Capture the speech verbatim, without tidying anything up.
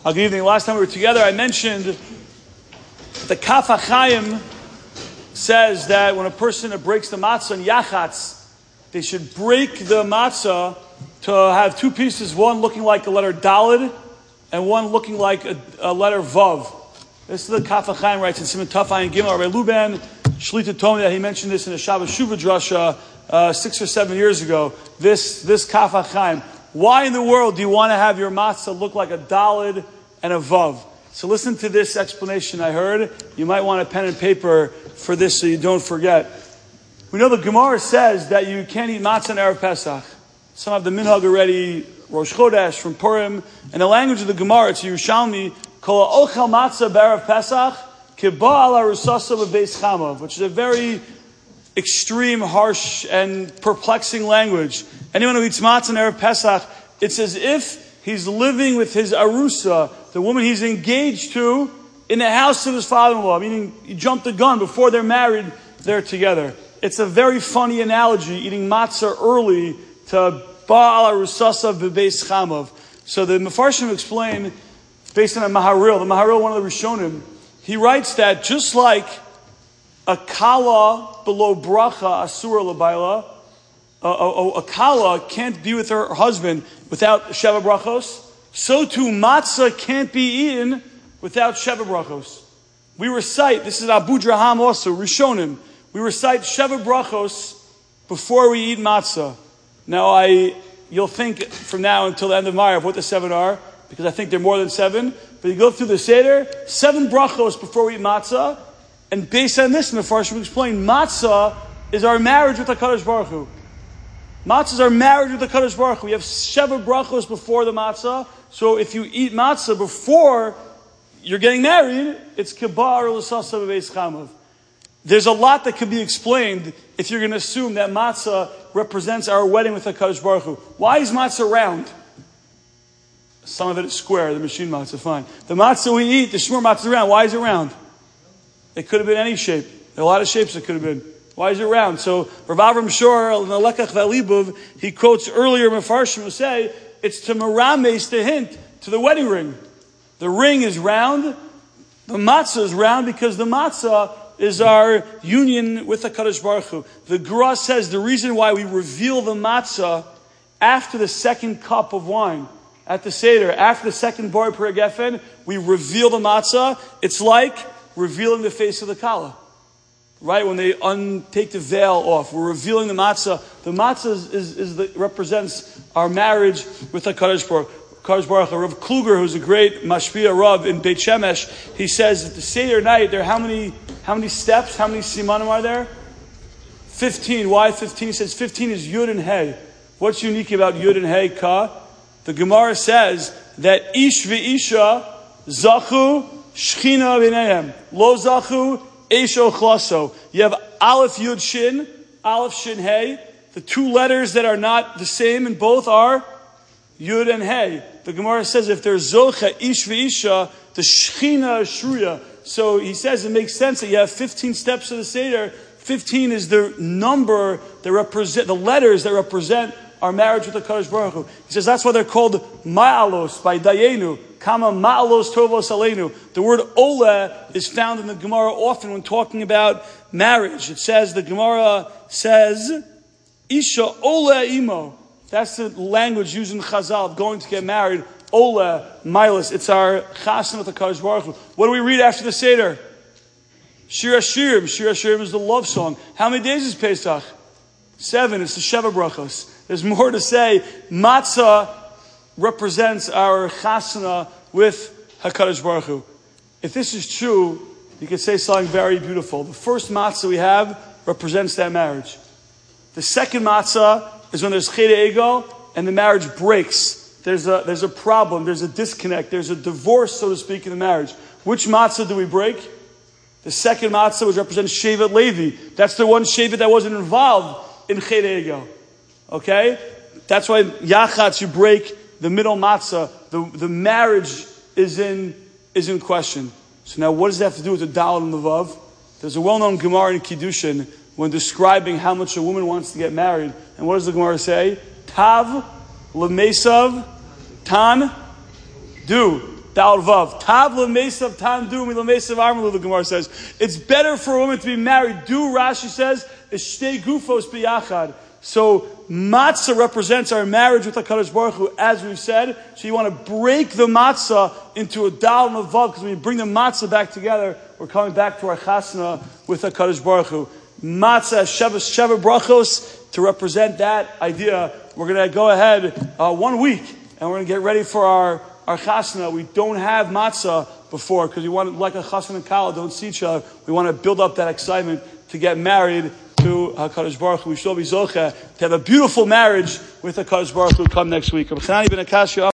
Uh, good evening. Last time we were together, I mentioned the Kaf HaChaim says that when a person breaks the matzah in Yachatz, they should break the matzah to have two pieces, one looking like the letter Daled and one looking like a, a letter Vav. This is the Kaf HaChaim writes in Siman Taf Ayin Gimel. Rabbi Luban Shlita told me that he mentioned this in a Shabbos Shuvah Drasha uh, six or seven years ago. This this Kaf HaChaim. Why in the world do you want to have your matzah look like a Daled and a Vav? So listen to this explanation I heard. You might want a pen and paper for this so you don't forget. We know the Gemara says that you can't eat matzah on Erev Pesach. Some have the minhag already, Rosh Chodesh from Purim. And the language of the Gemara, it's Yerushalmi, Kol ochel matzah b'Erev Pesach kiba ala rusasa b'beis chamav, which is a very extreme, harsh, and perplexing language. Anyone who eats matzah on Erev Pesach, it's as if he's living with his arusa, the woman he's engaged to, in the house of his father-in-law. Meaning, he jumped the gun before they're married, they're together. It's a very funny analogy, eating matzah early to ba'al rusasa b'beis chamav. So the Mefarshim explain, based on a Maharil, the Maharil, one of the Rishonim, he writes that just like a kala below bracha asura l'bayla, a, a, a kala can't be with her husband without sheva brachos, so too matzah can't be eaten without sheva brachos. We recite, this is Abu Draham also, Rishonim, we recite sheva brachos before we eat matzah. Now I, you'll think from now until the end of Ma'ariv what the seven are, because I think they're more than seven, but you go through the Seder, seven brachos before we eat matzah, and based on this, Mefarshim explain, matzah is our marriage with HaKadosh Baruch Hu. Matzah is our marriage with HaKadosh Baruch Hu. We have sheva brachos before the matzah, so if you eat matzah before you're getting married, it's kibar l'sasa b'beis chamav. There's a lot that can be explained if you're going to assume that matzah represents our wedding with HaKadosh Baruch Hu. Why is matzah round? Some of it is square, the machine matzah, fine. The matzah we eat, the shmur matzah is round. Why is it round? It could have been any shape. There are a lot of shapes it could have been. Why is it round? So Rav Avram Shor, in the Lekach V'Alibuv, he quotes earlier Mefarshim who say, it's to merames, to hint to the wedding ring. The ring is round, the matzah is round because the matzah is our union with the HaKadosh Baruch Hu. The Gra says the reason why we reveal the matzah after the second cup of wine, at the Seder, after the second Bar Per Gefen, we reveal the matzah. It's like revealing the face of the Kala. Right? When they un- take the veil off, we're revealing the matzah. The matzah is, is, is the, represents our marriage with the HaKadosh Baruch Hu. Rav Kluger, who's a great mashpia Rav in Beit Shemesh, he says at the Seder night, there are how many, how many steps, how many simanim are there? Fifteen. Why fifteen? He says fifteen is Yud and Hey. What's unique about Yud and Hey, Ka? The Gemara says that Ish v'Isha zachu shchina b'neihem. Lo zachu esho chlaso. You have Aleph Yud Shin, Aleph Shin Hey. The two letters that are not the same in both are Yud and Hey. The Gemara says if there's Zocha, Ish v'Isha, the Shechina is Shruya. So he says it makes sense that you have fifteen steps of the Seder. fifteen is the number that represent, the letters that represent our marriage with the HaKadosh Baruch Hu. He says that's why they're called Ma'alos by Dayenu. Kama Ma'alos Tovos Aleinu. The word Ola is found in the Gemara often when talking about marriage. It says, the Gemara says, Isha Ola Imo. That's the language used in Chazal of going to get married. Ola, Milas. It's our Chasen with the HaKadosh Baruch Hu. What do we read after the Seder? Shir HaShirim. Shir HaShirim is the love song. How many days is Pesach? Seven. It's the Sheva Brachos. There's more to say. Matzah represents our chasana with HaKadosh Baruch Hu. If this is true, you could say something very beautiful. The first matzah we have represents that marriage. The second matzah is when there's cheda ego and the marriage breaks. There's a, there's a problem, there's a disconnect, there's a divorce, so to speak, in the marriage. Which matzah do we break? The second matzah, which represents Shevet Levi. That's the one Shevet that wasn't involved in cheda ego. Okay? That's why Yachatz, you break the middle matzah. The, the marriage is in, is in question. So now what does that have to do with the Daled and the Vav? There's a well-known Gemara in Kiddushin when describing how much a woman wants to get married. And what does the Gemara say? Tav, Lemesav, Tan, do. Dal Vav. Tav l'mesav tandu milamesav armelu, the Gemara says. It's better for a woman to be married. Du, Rashi says, is shtei gufos biyachad. So matzah represents our marriage with HaKadosh Baruch Hu, as we've said. So you want to break the matzah into a dal and a vav, because when you bring the matzah back together, we're coming back to our chasna with HaKadosh Baruch Hu. Matzah, sheva, sheva brachos, to represent that idea. We're going to go ahead uh, one week, and we're going to get ready for our, our chasna. We don't have matzah before, because we want, like a chasna and kala, don't see each other. We want to build up that excitement to get married to HaKadosh Baruch Hu. We shall be zocheh to have a beautiful marriage with HaKadosh Baruch Hu come next week.